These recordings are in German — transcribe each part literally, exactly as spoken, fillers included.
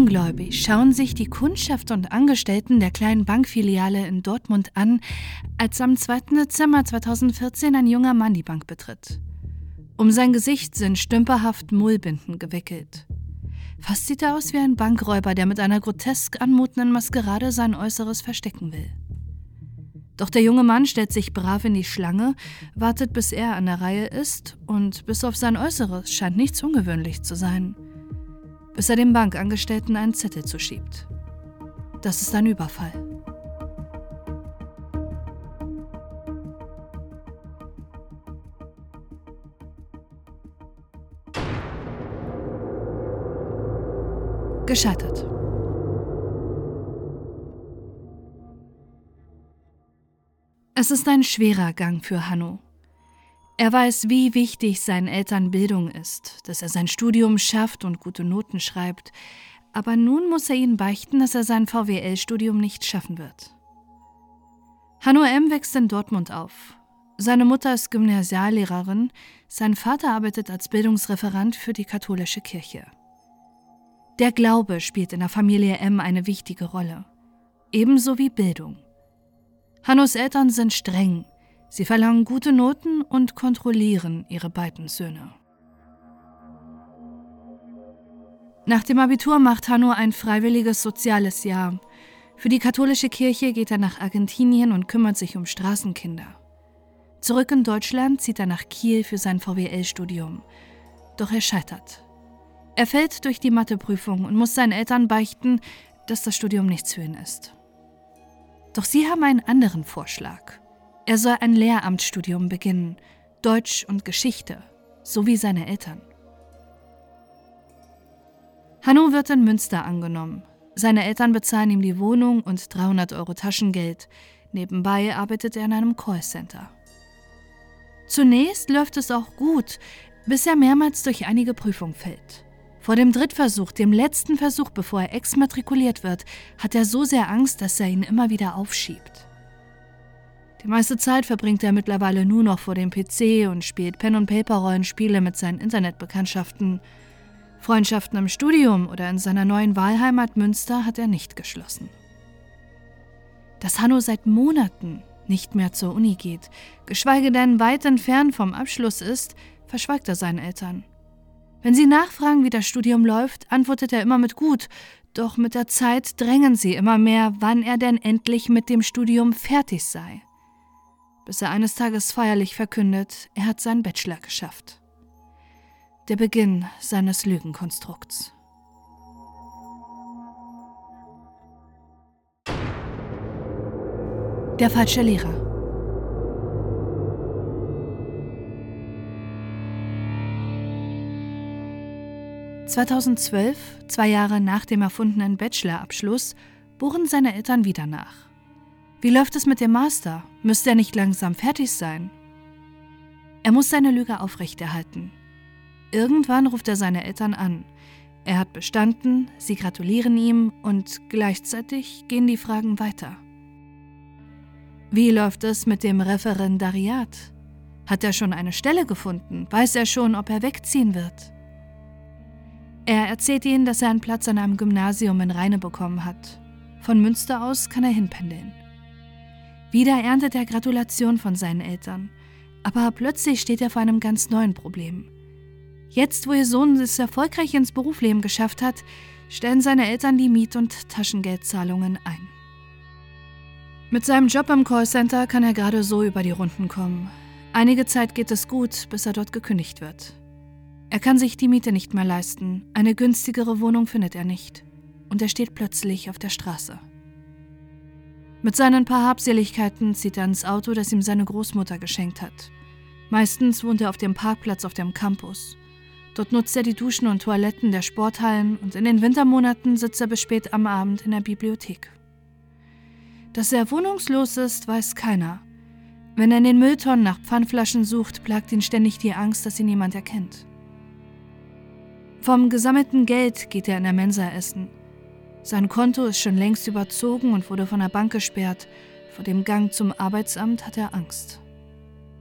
Ungläubig schauen sich die Kundschaft und Angestellten der kleinen Bankfiliale in Dortmund an, als am zweiten Dezember zweitausendvierzehn ein junger Mann die Bank betritt. Um sein Gesicht sind stümperhaft Mullbinden gewickelt. Fast sieht er aus wie ein Bankräuber, der mit einer grotesk anmutenden Maskerade sein Äußeres verstecken will. Doch der junge Mann stellt sich brav in die Schlange, wartet, bis er an der Reihe ist, und bis auf sein Äußeres scheint nichts ungewöhnlich zu sein, bis er dem Bankangestellten einen Zettel zuschiebt. Das ist ein Überfall. Gescheitert. Es ist ein schwerer Gang für Hanno. Er weiß, wie wichtig seinen Eltern Bildung ist, dass er sein Studium schafft und gute Noten schreibt. Aber nun muss er ihnen beichten, dass er sein V W L-Studium nicht schaffen wird. Hanno M. wächst in Dortmund auf. Seine Mutter ist Gymnasiallehrerin, sein Vater arbeitet als Bildungsreferent für die katholische Kirche. Der Glaube spielt in der Familie M. eine wichtige Rolle, ebenso wie Bildung. Hannos Eltern sind streng. Sie verlangen gute Noten und kontrollieren ihre beiden Söhne. Nach dem Abitur macht Hanno ein freiwilliges soziales Jahr. Für die katholische Kirche geht er nach Argentinien und kümmert sich um Straßenkinder. Zurück in Deutschland zieht er nach Kiel für sein V W L-Studium. Doch er scheitert. Er fällt durch die Matheprüfung und muss seinen Eltern beichten, dass das Studium nichts für ihn ist. Doch sie haben einen anderen Vorschlag. Er soll ein Lehramtsstudium beginnen, Deutsch und Geschichte, so wie seine Eltern. Hanno wird in Münster angenommen. Seine Eltern bezahlen ihm die Wohnung und dreihundert Euro Taschengeld. Nebenbei arbeitet er in einem Callcenter. Zunächst läuft es auch gut, bis er mehrmals durch einige Prüfungen fällt. Vor dem Drittversuch, dem letzten Versuch, bevor er exmatrikuliert wird, hat er so sehr Angst, dass er ihn immer wieder aufschiebt. Die meiste Zeit verbringt er mittlerweile nur noch vor dem P C und spielt Pen-and-Paper-Rollenspiele mit seinen Internetbekanntschaften. Freundschaften im Studium oder in seiner neuen Wahlheimat Münster hat er nicht geschlossen. Dass Hanno seit Monaten nicht mehr zur Uni geht, geschweige denn weit entfernt vom Abschluss ist, verschweigt er seinen Eltern. Wenn sie nachfragen, wie das Studium läuft, antwortet er immer mit gut, doch mit der Zeit drängen sie immer mehr, wann er denn endlich mit dem Studium fertig sei. Bis er eines Tages feierlich verkündet, er hat seinen Bachelor geschafft. Der Beginn seines Lügenkonstrukts. Der falsche Lehrer. zweitausendzwölf, zwei Jahre nach dem erfundenen Bachelorabschluss, bohren seine Eltern wieder nach. Wie läuft es mit dem Master? Müsste er nicht langsam fertig sein? Er muss seine Lüge aufrechterhalten. Irgendwann ruft er seine Eltern an. Er hat bestanden, sie gratulieren ihm und gleichzeitig gehen die Fragen weiter. Wie läuft es mit dem Referendariat? Hat er schon eine Stelle gefunden? Weiß er schon, ob er wegziehen wird? Er erzählt ihnen, dass er einen Platz an einem Gymnasium in Rheine bekommen hat. Von Münster aus kann er hinpendeln. Wieder erntet er Gratulation von seinen Eltern. Aber plötzlich steht er vor einem ganz neuen Problem. Jetzt, wo ihr Sohn es erfolgreich ins Berufsleben geschafft hat, stellen seine Eltern die Miet- und Taschengeldzahlungen ein. Mit seinem Job im Callcenter kann er gerade so über die Runden kommen. Einige Zeit geht es gut, bis er dort gekündigt wird. Er kann sich die Miete nicht mehr leisten, eine günstigere Wohnung findet er nicht und er steht plötzlich auf der Straße. Mit seinen paar Habseligkeiten zieht er ins Auto, das ihm seine Großmutter geschenkt hat. Meistens wohnt er auf dem Parkplatz auf dem Campus. Dort nutzt er die Duschen und Toiletten der Sporthallen und in den Wintermonaten sitzt er bis spät am Abend in der Bibliothek. Dass er wohnungslos ist, weiß keiner. Wenn er in den Mülltonnen nach Pfandflaschen sucht, plagt ihn ständig die Angst, dass ihn jemand erkennt. Vom gesammelten Geld geht er in der Mensa essen. Sein Konto ist schon längst überzogen und wurde von der Bank gesperrt. Vor dem Gang zum Arbeitsamt hat er Angst.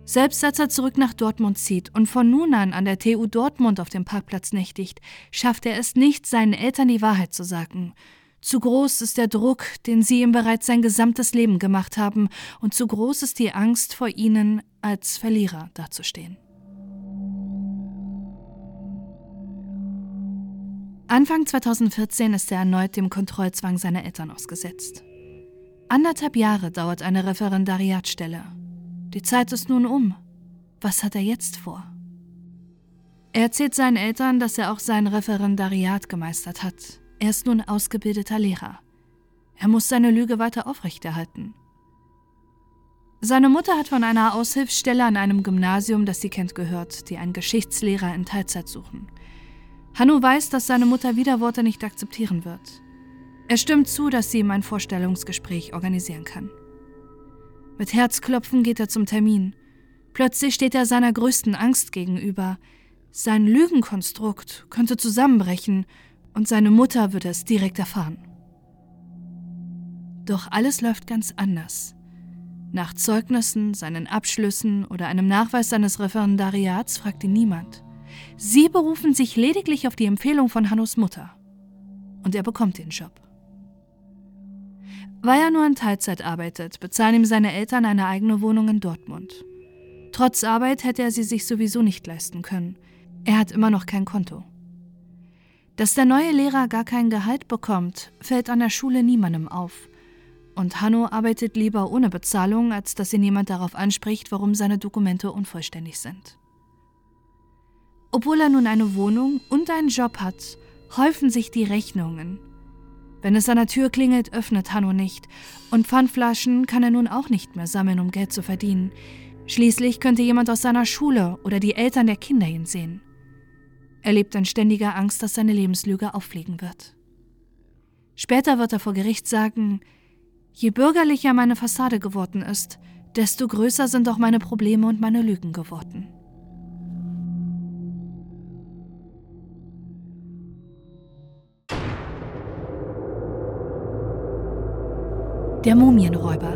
Selbst als er zurück nach Dortmund zieht und von nun an an der T U Dortmund auf dem Parkplatz nächtigt, schafft er es nicht, seinen Eltern die Wahrheit zu sagen. Zu groß ist der Druck, den sie ihm bereits sein gesamtes Leben gemacht haben, und zu groß ist die Angst vor ihnen, als Verlierer dazustehen. Anfang zweitausendvierzehn ist er erneut dem Kontrollzwang seiner Eltern ausgesetzt. Anderthalb Jahre dauert eine Referendariatsstelle. Die Zeit ist nun um. Was hat er jetzt vor? Er erzählt seinen Eltern, dass er auch sein Referendariat gemeistert hat. Er ist nun ausgebildeter Lehrer. Er muss seine Lüge weiter aufrechterhalten. Seine Mutter hat von einer Aushilfsstelle an einem Gymnasium, das sie kennt, gehört, die einen Geschichtslehrer in Teilzeit suchen. Hanno weiß, dass seine Mutter Widerworte nicht akzeptieren wird. Er stimmt zu, dass sie ihm ein Vorstellungsgespräch organisieren kann. Mit Herzklopfen geht er zum Termin. Plötzlich steht er seiner größten Angst gegenüber. Sein Lügenkonstrukt könnte zusammenbrechen und seine Mutter würde es direkt erfahren. Doch alles läuft ganz anders. Nach Zeugnissen, seinen Abschlüssen oder einem Nachweis seines Referendariats fragt ihn niemand. Sie berufen sich lediglich auf die Empfehlung von Hannos Mutter. Und er bekommt den Job. Weil er nur in Teilzeit arbeitet, bezahlen ihm seine Eltern eine eigene Wohnung in Dortmund. Trotz Arbeit hätte er sie sich sowieso nicht leisten können. Er hat immer noch kein Konto. Dass der neue Lehrer gar kein Gehalt bekommt, fällt an der Schule niemandem auf. Und Hanno arbeitet lieber ohne Bezahlung, als dass ihn jemand darauf anspricht, warum seine Dokumente unvollständig sind. Obwohl er nun eine Wohnung und einen Job hat, häufen sich die Rechnungen. Wenn es an der Tür klingelt, öffnet Hanno nicht. Und Pfandflaschen kann er nun auch nicht mehr sammeln, um Geld zu verdienen. Schließlich könnte jemand aus seiner Schule oder die Eltern der Kinder ihn sehen. Er lebt in ständiger Angst, dass seine Lebenslüge auffliegen wird. Später wird er vor Gericht sagen: Je bürgerlicher meine Fassade geworden ist, desto größer sind auch meine Probleme und meine Lügen geworden. Der Mumienräuber.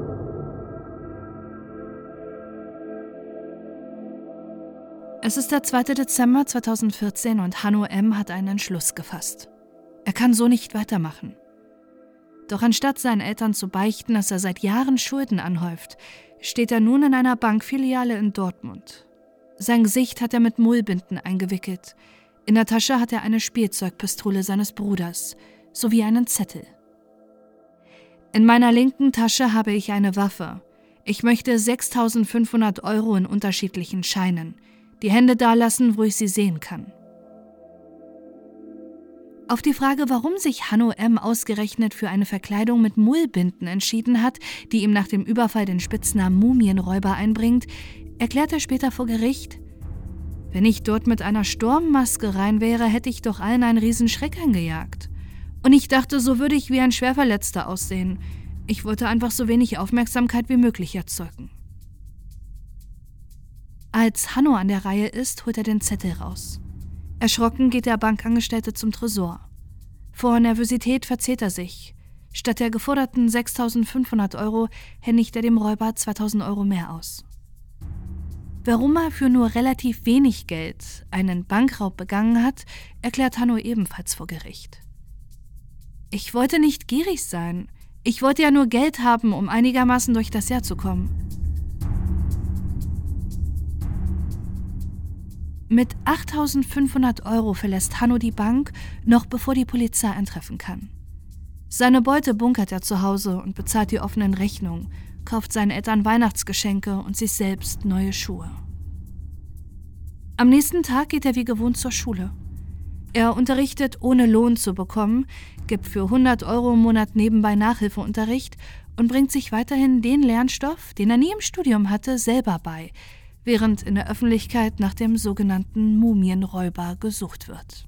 Es ist der zweite Dezember zweitausendvierzehn und Hanno M. hat einen Entschluss gefasst. Er kann so nicht weitermachen. Doch anstatt seinen Eltern zu beichten, dass er seit Jahren Schulden anhäuft, steht er nun in einer Bankfiliale in Dortmund. Sein Gesicht hat er mit Mullbinden eingewickelt. In der Tasche hat er eine Spielzeugpistole seines Bruders sowie einen Zettel. In meiner linken Tasche habe ich eine Waffe. Ich möchte sechstausendfünfhundert Euro in unterschiedlichen Scheinen. Die Hände dalassen, wo ich sie sehen kann. Auf die Frage, warum sich Hanno M. ausgerechnet für eine Verkleidung mit Mullbinden entschieden hat, die ihm nach dem Überfall den Spitznamen Mumienräuber einbringt, erklärt er später vor Gericht: Wenn ich dort mit einer Sturmmaske rein wäre, hätte ich doch allen einen Riesenschreck eingejagt. Und ich dachte, so würde ich wie ein Schwerverletzter aussehen. Ich wollte einfach so wenig Aufmerksamkeit wie möglich erzeugen. Als Hanno an der Reihe ist, holt er den Zettel raus. Erschrocken geht der Bankangestellte zum Tresor. Vor Nervosität verzählt er sich. Statt der geforderten sechstausendfünfhundert Euro händigt er dem Räuber zweitausend Euro mehr aus. Warum er für nur relativ wenig Geld einen Bankraub begangen hat, erklärt Hanno ebenfalls vor Gericht. Ich wollte nicht gierig sein. Ich wollte ja nur Geld haben, um einigermaßen durch das Jahr zu kommen. Mit achttausendfünfhundert Euro verlässt Hanno die Bank, noch bevor die Polizei eintreffen kann. Seine Beute bunkert er zu Hause und bezahlt die offenen Rechnungen, kauft seinen Eltern Weihnachtsgeschenke und sich selbst neue Schuhe. Am nächsten Tag geht er wie gewohnt zur Schule. Er unterrichtet, ohne Lohn zu bekommen, gibt für hundert Euro im Monat nebenbei Nachhilfeunterricht und bringt sich weiterhin den Lernstoff, den er nie im Studium hatte, selber bei, während in der Öffentlichkeit nach dem sogenannten Mumienräuber gesucht wird.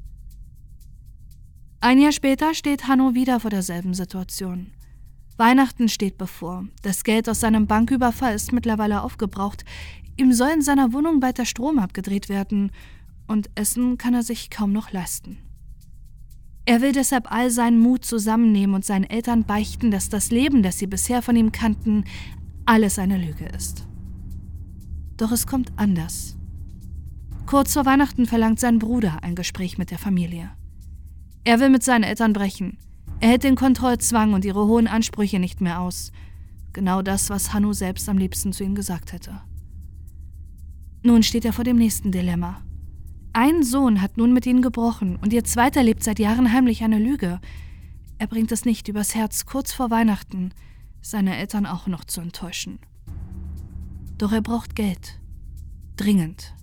Ein Jahr später steht Hanno wieder vor derselben Situation. Weihnachten steht bevor, das Geld aus seinem Banküberfall ist mittlerweile aufgebraucht, ihm soll in seiner Wohnung bald der Strom abgedreht werden und Essen kann er sich kaum noch leisten. Er will deshalb all seinen Mut zusammennehmen und seinen Eltern beichten, dass das Leben, das sie bisher von ihm kannten, alles eine Lüge ist. Doch es kommt anders. Kurz vor Weihnachten verlangt sein Bruder ein Gespräch mit der Familie. Er will mit seinen Eltern brechen. Er hält den Kontrollzwang und ihre hohen Ansprüche nicht mehr aus. Genau das, was Hanno selbst am liebsten zu ihm gesagt hätte. Nun steht er vor dem nächsten Dilemma. Ein Sohn hat nun mit ihnen gebrochen und ihr zweiter lebt seit Jahren heimlich eine Lüge. Er bringt es nicht übers Herz, kurz vor Weihnachten seine Eltern auch noch zu enttäuschen. Doch er braucht Geld. Dringend.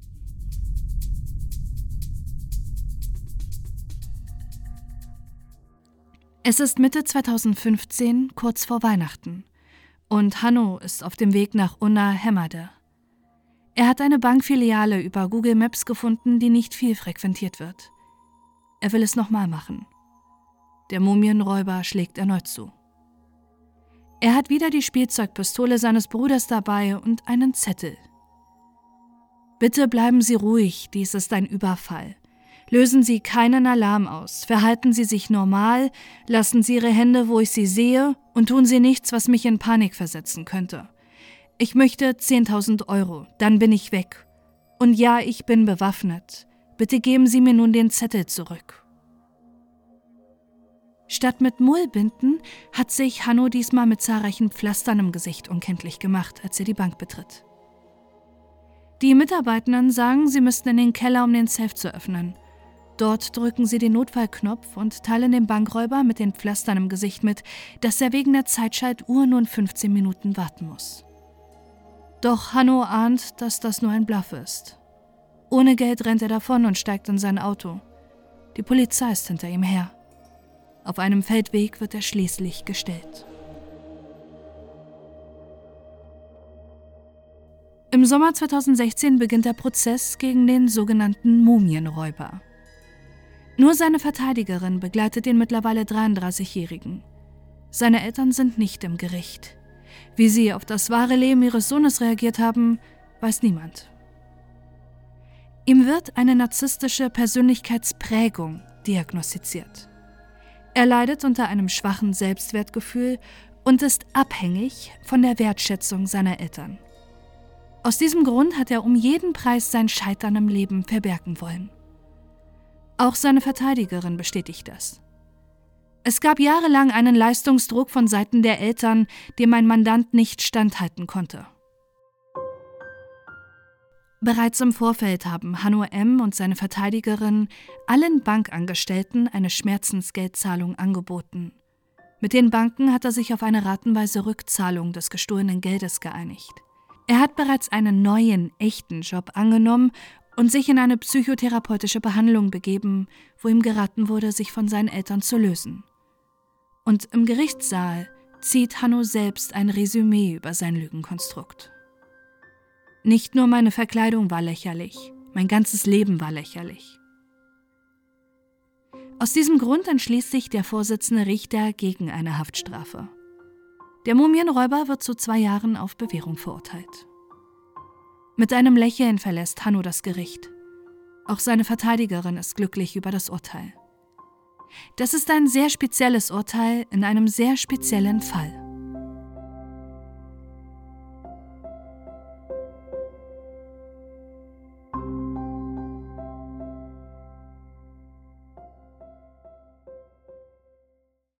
Es ist Mitte zweitausendfünfzehn, kurz vor Weihnachten, und Hanno ist auf dem Weg nach Unna Hemmerde. Er hat eine Bankfiliale über Google Maps gefunden, die nicht viel frequentiert wird. Er will es nochmal machen. Der Mumienräuber schlägt erneut zu. Er hat wieder die Spielzeugpistole seines Bruders dabei und einen Zettel. Bitte bleiben Sie ruhig, dies ist ein Überfall. Lösen Sie keinen Alarm aus, verhalten Sie sich normal, lassen Sie Ihre Hände, wo ich sie sehe, und tun Sie nichts, was mich in Panik versetzen könnte. Ich möchte zehntausend Euro, dann bin ich weg. Und ja, ich bin bewaffnet. Bitte geben Sie mir nun den Zettel zurück. Statt mit Mullbinden hat sich Hanno diesmal mit zahlreichen Pflastern im Gesicht unkenntlich gemacht, als er die Bank betritt. Die Mitarbeitenden sagen, sie müssten in den Keller, um den Safe zu öffnen. Dort drücken sie den Notfallknopf und teilen dem Bankräuber mit den Pflastern im Gesicht mit, dass er wegen der Zeitschaltuhr nun fünfzehn Minuten warten muss. Doch Hanno ahnt, dass das nur ein Bluff ist. Ohne Geld rennt er davon und steigt in sein Auto. Die Polizei ist hinter ihm her. Auf einem Feldweg wird er schließlich gestellt. Im Sommer zweitausendsechzehn beginnt der Prozess gegen den sogenannten Mumienräuber. Nur seine Verteidigerin begleitet den mittlerweile dreiunddreißigjährigen. Seine Eltern sind nicht im Gericht. Wie sie auf das wahre Leben ihres Sohnes reagiert haben, weiß niemand. Ihm wird eine narzisstische Persönlichkeitsprägung diagnostiziert. Er leidet unter einem schwachen Selbstwertgefühl und ist abhängig von der Wertschätzung seiner Eltern. Aus diesem Grund hat er um jeden Preis sein Scheitern im Leben verbergen wollen. Auch seine Verteidigerin bestätigt das. Es gab jahrelang einen Leistungsdruck von Seiten der Eltern, dem mein Mandant nicht standhalten konnte. Bereits im Vorfeld haben Hanno M. und seine Verteidigerin allen Bankangestellten eine Schmerzensgeldzahlung angeboten. Mit den Banken hat er sich auf eine ratenweise Rückzahlung des gestohlenen Geldes geeinigt. Er hat bereits einen neuen, echten Job angenommen und sich in eine psychotherapeutische Behandlung begeben, wo ihm geraten wurde, sich von seinen Eltern zu lösen. Und im Gerichtssaal zieht Hanno selbst ein Resümee über sein Lügenkonstrukt. Nicht nur meine Verkleidung war lächerlich, mein ganzes Leben war lächerlich. Aus diesem Grund entschließt sich der Vorsitzende Richter gegen eine Haftstrafe. Der Mumienräuber wird zu zwei Jahren auf Bewährung verurteilt. Mit einem Lächeln verlässt Hanno das Gericht. Auch seine Verteidigerin ist glücklich über das Urteil. Das ist ein sehr spezielles Urteil in einem sehr speziellen Fall.